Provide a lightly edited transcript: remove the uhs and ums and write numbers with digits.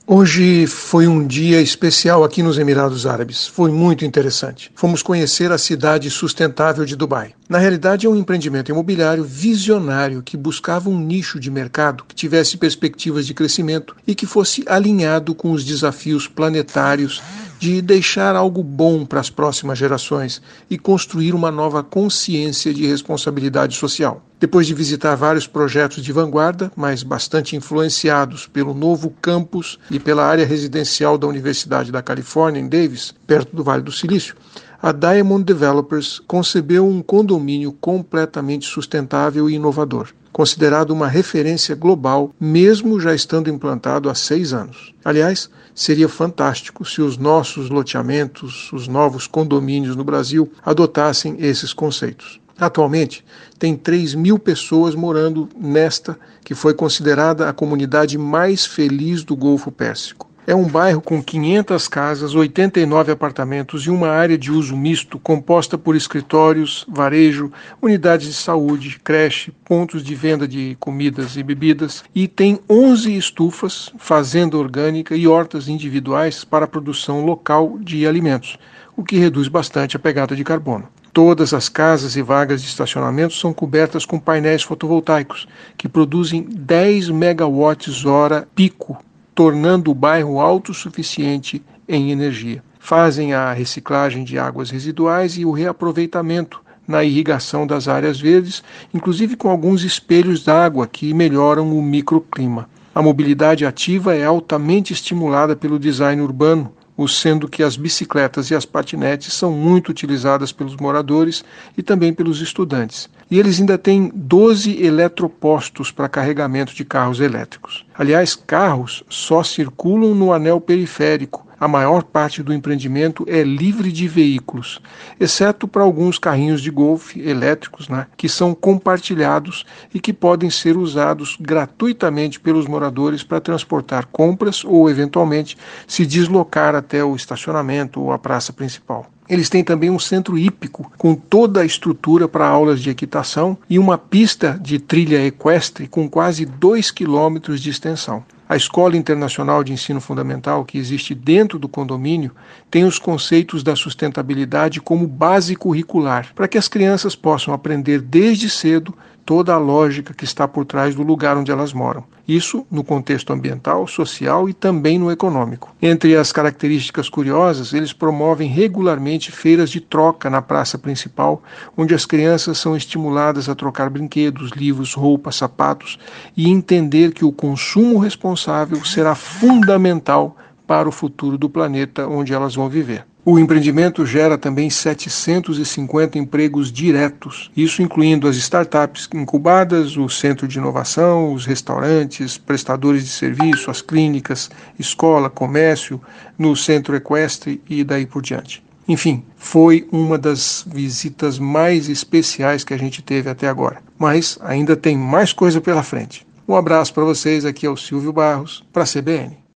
Hoje foi um dia especial aqui nos Emirados Árabes. Foi muito interessante. Fomos conhecer a cidade sustentável de Dubai. Na realidade, é um empreendimento imobiliário visionário que buscava um nicho de mercado que tivesse perspectivas de crescimento e que fosse alinhado com os desafios planetários de deixar algo bom para as próximas gerações e construir uma nova consciência de responsabilidade social. Depois de visitar vários projetos de vanguarda, mas bastante influenciados pelo novo campus e pela área residencial da Universidade da Califórnia, em Davis, perto do Vale do Silício, a Diamond Developers concebeu um condomínio completamente sustentável e inovador, considerado uma referência global, mesmo já estando implantado há 6 anos. Aliás, seria fantástico se os nossos loteamentos, os novos condomínios no Brasil, adotassem esses conceitos. Atualmente, tem 3.000 pessoas morando nesta, que foi considerada a comunidade mais feliz do Golfo Pérsico. É um bairro com 500 casas, 89 apartamentos e uma área de uso misto composta por escritórios, varejo, unidades de saúde, creche, pontos de venda de comidas e bebidas e tem 11 estufas, fazenda orgânica e hortas individuais para a produção local de alimentos, o que reduz bastante a pegada de carbono. Todas as casas e vagas de estacionamento são cobertas com painéis fotovoltaicos, que produzem 10 megawatts-hora pico, tornando o bairro autossuficiente em energia. Fazem a reciclagem de águas residuais e o reaproveitamento na irrigação das áreas verdes, inclusive com alguns espelhos d'água que melhoram o microclima. A mobilidade ativa é altamente estimulada pelo design urbano, sendo que as bicicletas e as patinetes são muito utilizadas pelos moradores e também pelos estudantes. E eles ainda têm 12 eletropostos para carregamento de carros elétricos. Aliás, carros só circulam no anel periférico. A maior parte do empreendimento é livre de veículos, exceto para alguns carrinhos de golfe elétricos, que são compartilhados e que podem ser usados gratuitamente pelos moradores para transportar compras ou, eventualmente, se deslocar até o estacionamento ou a praça principal. Eles têm também um centro hípico, com toda a estrutura para aulas de equitação e uma pista de trilha equestre com quase 2 quilômetros de extensão. A Escola Internacional de Ensino Fundamental, que existe dentro do condomínio, tem os conceitos da sustentabilidade como base curricular, para que as crianças possam aprender desde cedo toda a lógica que está por trás do lugar onde elas moram. Isso no contexto ambiental, social e também no econômico. Entre as características curiosas, eles promovem regularmente feiras de troca na praça principal, onde as crianças são estimuladas a trocar brinquedos, livros, roupas, sapatos e entender que o consumo responsável será fundamental para o futuro do planeta onde elas vão viver. O empreendimento gera também 750 empregos diretos, isso incluindo as startups incubadas, o centro de inovação, os restaurantes, prestadores de serviço, as clínicas, escola, comércio, no centro equestre e daí por diante. Enfim, foi uma das visitas mais especiais que a gente teve até agora, mas ainda tem mais coisa pela frente. Um abraço para vocês, aqui é o Silvio Barros, para a CBN.